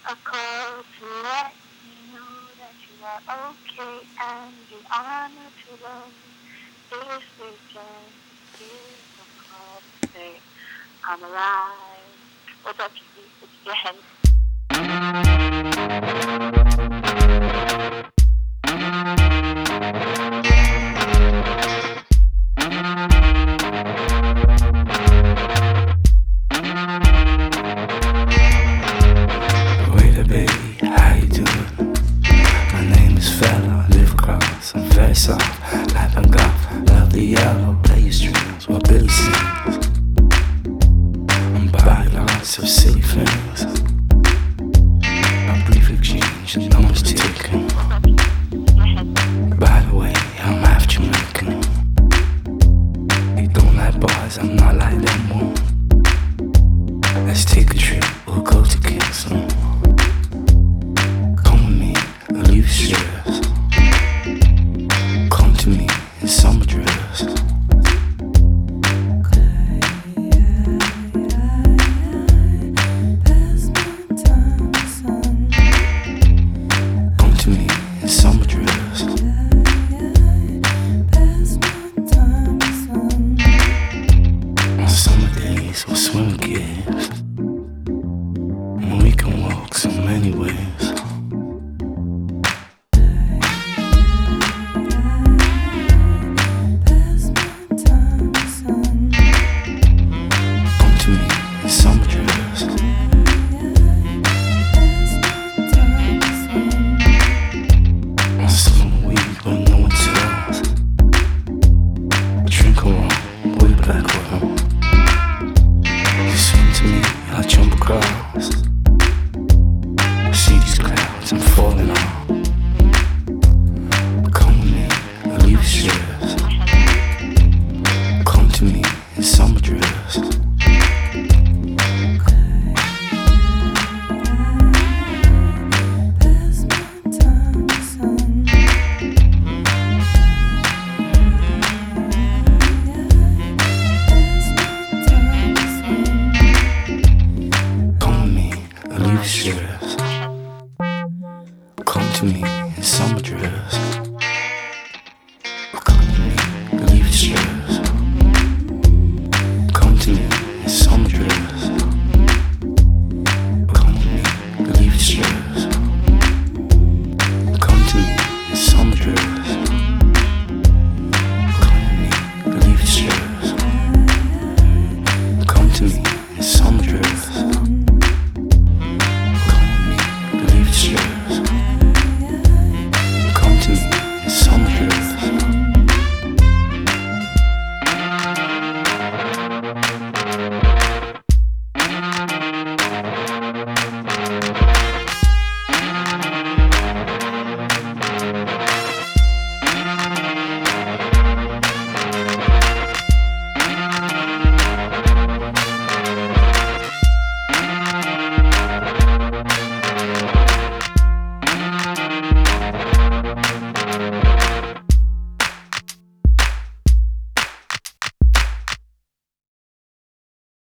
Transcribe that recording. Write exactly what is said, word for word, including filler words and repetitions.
A call to let me know that you are okay and the honor to love me. This weekend is a call to say I'm alive. What's up, G? It's Jen. Soft, life and golf, love the yellow, play your strings while Billy sings. I'm body lots of silly things. A brief exchange, numbers ticking. By the way, I'm half Jamaican. You don't like bars, I'm not like them one. Let's take a trip, we'll go to Kingston. Come with me, I'll leave you stress. Me in summer dress. Come to me in summer dress. On summer days we'll swim gigs, and we can walk so many ways. See these clouds, I'm falling off. Come with me, I'll leave you stress. Come to me in summer dress. Stress. Come to me in summer dress.